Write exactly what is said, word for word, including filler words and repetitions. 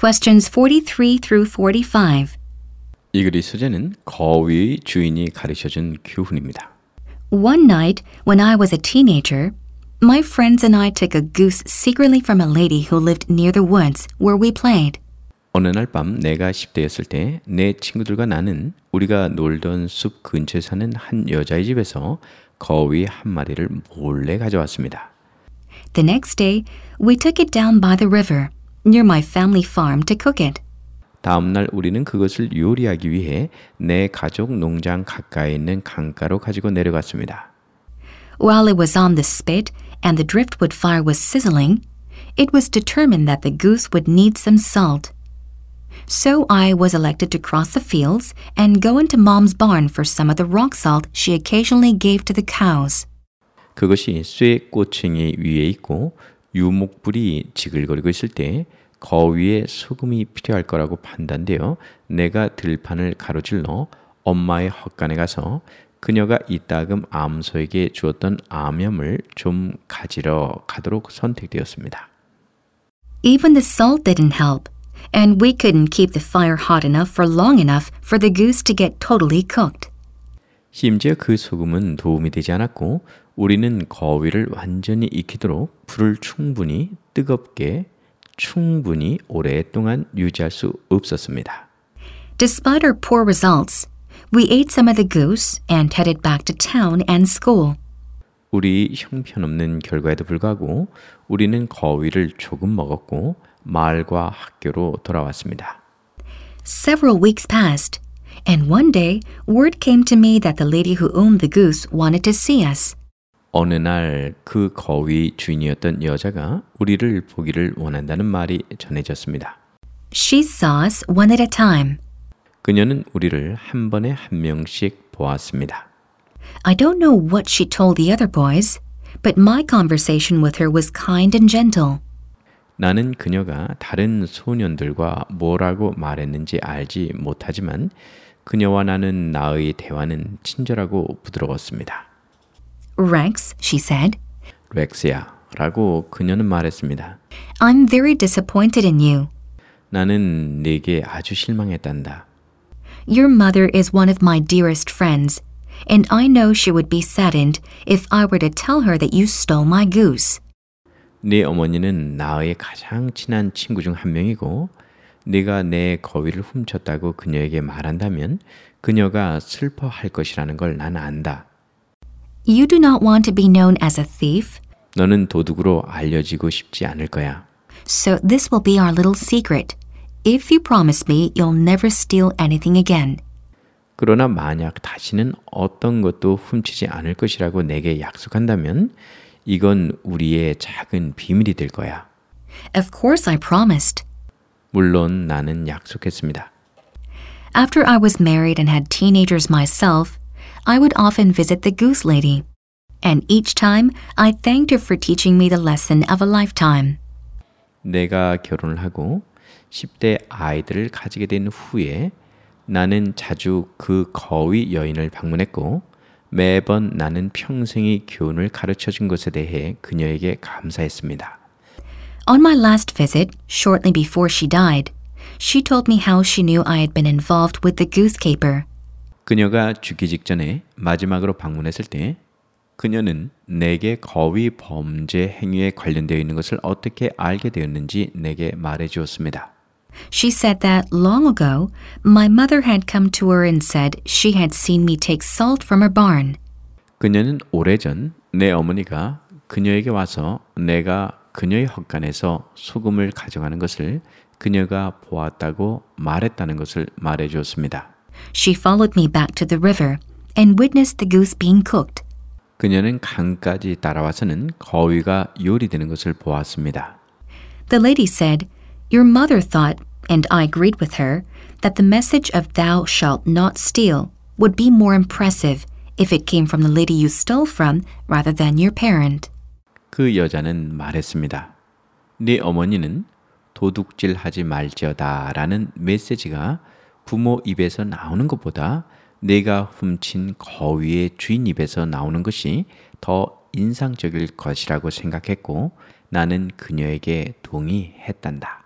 Questions forty-three through forty-five. 이 글의 소재는 거위의 주인이 가르쳐준 교훈입니다. One night, when I was a teenager, my friends and I took a goose secretly from a lady who lived near the woods where we played. 어느 날 밤 내가 십 대였을 때 내 친구들과 나는 우리가 놀던 숲 근처에 사는 한 여자의 집에서 거위 한 마리를 몰래 가져왔습니다. The next day, we took it down by the river, near my family farm to cook it. 다음 날 우리는 그것을 요리하기 위해 내 가족 농장 가까이 있는 강가로 가지고 내려갔습니다. While it was on the spit and the driftwood fire was sizzling, it was determined that the goose would need some salt. So I was elected to cross the fields and go into Mom's barn for some of the rock salt she occasionally gave to the cows. 그것이 쇠 꼬챙이 위에 있고 유목불이 지글거리고 있을 때 거위에 소금이 필요할 거라고 판단되어 내가 들판을 가로질러 엄마의 헛간에 가서 그녀가 이따금 암소에게 주었던 암염을 좀 가지러 가도록 선택되었습니다. Even the salt didn't help, and we couldn't keep the fire hot enough for long enough for the goose to get totally cooked. 심지어 그 소금은 도움이 되지 않았고 우리는 거위를 완전히 익히도록 불을 충분히 뜨겁게 충분히 오랫동안 유지할 수 없었습니다. Despite our poor results, we ate some of the goose and headed back to town and school. 우리 형편없는 결과에도 불구하고 우리는 거위를 조금 먹었고 마을과 학교로 돌아왔습니다. Several weeks passed, and one day word came to me that the lady who owned the goose wanted to see us. 어느 날 그 거위 주인이었던 여자가 우리를 보기를 원한다는 말이 전해졌습니다. She saw us one at a time. 그녀는 우리를 한 번에 한 명씩 보았습니다. I don't know what she told the other boys, but my conversation with her was kind and gentle. 나는 그녀가 다른 소년들과 뭐라고 말했는지 알지 못하지만 그녀와 나는 나의 대화는 친절하고 부드러웠습니다. Rex, she said, 렉스야 라고 그녀는 말했습니다. I'm very disappointed in you. 나는 네게 아주 실망했단다. Your mother is one of my dearest friends, and I know she would be saddened if I were to tell her that you stole my goose. 네 어머니는 나의 가장 친한 친구 중 한 명이고 네가 내 거위를 훔쳤다고 그녀에게 말한다면 그녀가 슬퍼할 것이라는 걸 난 안다. You do not want to be known as a thief, 너는 도둑으로 알려지고 싶지 않을 거야. so this will be our little secret. If you promise me you'll never steal anything again. 그러나 만약 다시는 어떤 것도 훔치지 않을 것이라고 내게 약속한다면 이건 우리의 작은 비밀이 될 거야. Of course I promised. 물론 나는 약속했습니다. After I was married and had teenagers myself, I would often visit the goose lady. And each time, I thanked her for teaching me the lesson of a lifetime. 내가 결혼을 하고 십 대 아이들을 가지게 된 후에 나는 자주 그 거위 여인을 방문했고 매번 나는 평생의 교훈을 가르쳐준 것에 대해 그녀에게 감사했습니다. On my last visit, shortly before she died, she told me how she knew I had been involved with the goose caper. 그녀가 죽기 직전에 마지막으로 방문했을 때 그녀는 내게 거위 범죄 행위에 관련되어 있는 것을 어떻게 알게 되었는지 내게 말해 주었습니다. She said that long ago, my mother had come to her and said she had seen me take salt from her barn. 그녀는 오래전 내 어머니가 그녀에게 와서 내가 그녀의 헛간에서 소금을 가져가는 것을 그녀가 보았다고 말했다는 것을 말해 주었습니다. She followed me back to the river and witnessed the goose being cooked. 그녀는 강까지 따라와서는 거위가 요리되는 것을 보았습니다. The lady said, Your mother thought, and I agreed with her, that the message of thou shalt not steal would be more impressive if it came from the lady you stole from rather than your parent. 그 여자는 말했습니다. 네 어머니는 도둑질하지 말지어다 라는 메시지가 부모 입에서 나오는 것보다 내가 훔친 거위의 주인 입에서 나오는 것이 더 인상적일 것이라고 생각했고 나는 그녀에게 동의했단다.